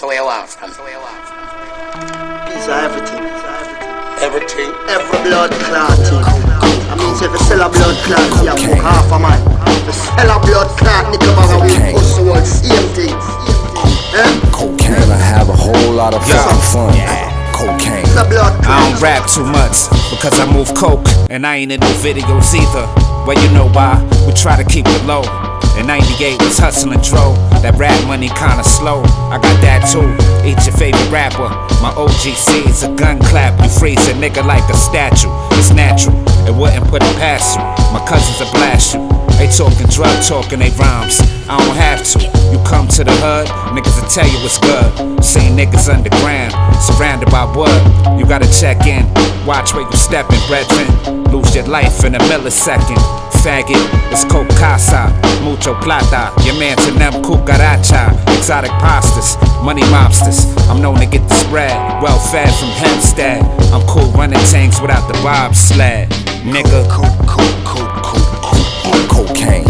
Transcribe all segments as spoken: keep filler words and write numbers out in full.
the way I love. These are everything. Everything. Every blood clotting. I mean, if you sell a blood clot, you have half a man. If you sell a blood clot, nigga, bag of weed, also all same thing. Eh? Cocaine, I have a whole lot of fucking fun. Yeah. Cocaine. I don't rap too much because I move coke and I ain't in no videos either. Well, you know why? We try to keep it low. In ninety-eight was hustling dro. That rap money kinda slow. I got that too. Eat your favorite rapper. My O G C's a gun clap. You freeze a nigga like a statue. It's natural. It wouldn't put it past you. My cousins will blast you. They talking drug talking they rhymes. I don't have to. You come to the hood, niggas will tell you what's good. Seeing niggas underground, surrounded by wood. You gotta check in. Watch where you steppin', brethren. Lose your life in a millisecond. Faggot, it's coke casa, mucho plata. Your man to them cucaracha, exotic pastas, money mobsters. I'm known to get this bread, well fed from Hempstead. I'm cool running tanks without the bobsled, nigga. Coke, coke, coke, coke, coke, cocaine.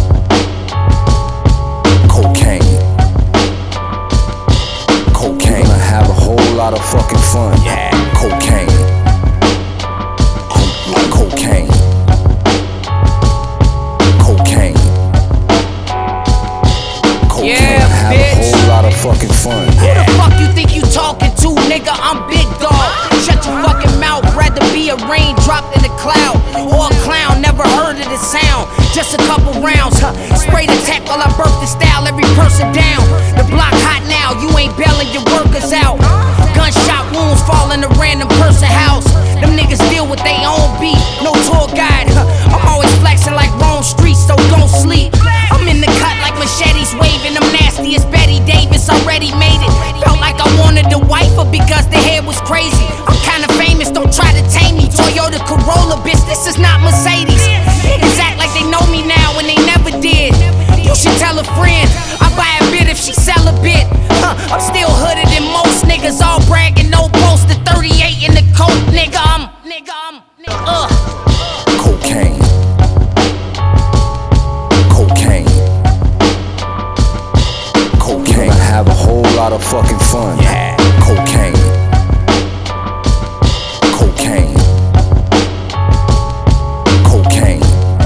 Cocaine. Cocaine. I have a whole lot of fucking fun. Yeah. Cocaine. Cocaine. Cocaine. Cocaine. Yeah, I have bitch. a whole lot of fucking fun. Who the fuck you think you talking to, nigga? I'm Big Dog. Shut your fucking mouth. Rather be a raindrop in a cloud or a clown. Never heard of this sound. Just a couple rounds. Huh. Spray the tech while I birth the style. Every person down. The block hot now. You ain't bailing your workers out. Gunshot wounds fall in a random person house. Them niggas deal with they own beat. No tour guide. Huh. I'm always flexing like wrong streets, so don't sleep. I'm in the cut like machetes waving. I'm nasty as Betty Davis, already made it. Felt like I wanted to wife her because the hair was crazy. I'm kinda famous, don't try to tame me. Toyota Corolla, bitch, this is not Mercedes. Niggas act like they know me now when they never did. You should tell a friend, I buy a bit if she sell a bit. Huh, I'm still hooded than most niggas, all bragging, no post. The thirty-eight in the coat, nigga, I'm, nigga, I'm, nigga, uh. Cocaine. Cocaine. Cocaine. I have a whole lot of fucking fun. Yeah. Cocaine. Cocaine. Cocaine.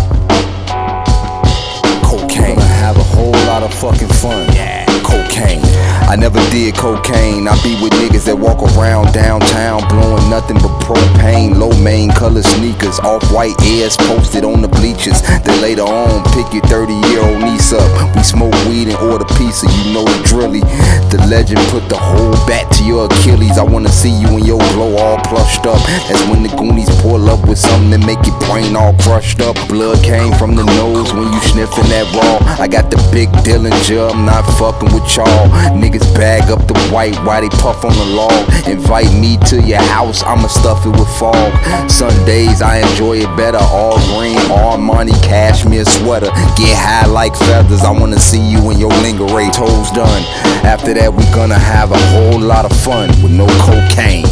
Cocaine. I have a whole lot of fucking fun. Yeah. Cocaine. I never did cocaine. I be with niggas that walk around downtown blowing nothing but propane. Low main color sneakers, off-white airs posted on the bleachers. Then later on, pick your thirty-year-old niece up. We smoke weed and order pizza, you know the drilly. The legend put the whole bat to your Achilles. I wanna see you in your glow all plushed up. That's when the Goonies pull up with something that make your brain all crushed up. Blood came from the nose when you sniffing that raw. I got the big Dillinger, I'm not fucking with y'all. Niggas bag up the white while they puff on the log. Invite me to your house, I'ma stuff it with fog. Sundays I enjoy it better, all green, Armani cashmere sweater. Get high like feathers, I wanna see you in your lingerie, toes done. After that we gonna have a whole lot of fun with no cocaine.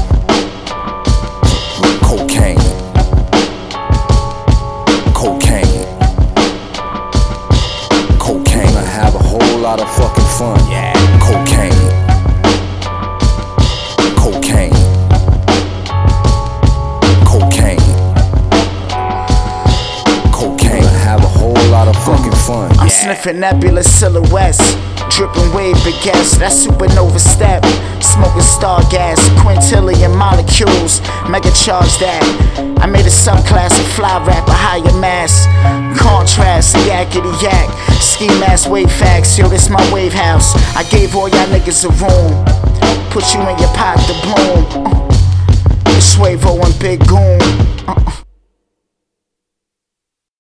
Cocaine. Cocaine. Cocaine. I have a whole lot of fucking fun. Yeah. Cocaine. Cocaine. Cocaine. Cocaine. I have a whole lot of fucking fun. I'm yeah. Sniffing nebulous silhouettes, dripping wave baguettes, that supernova step. Smoking star gas, quintillion molecules, mega charge that. I made a subclass of fly rap, a higher mass. Contrast, yakety yak, ski mask, wave facts. Yo, this my wave house. I gave all y'all niggas a room, put you in your pot to bloom. Suevo and Big Goon.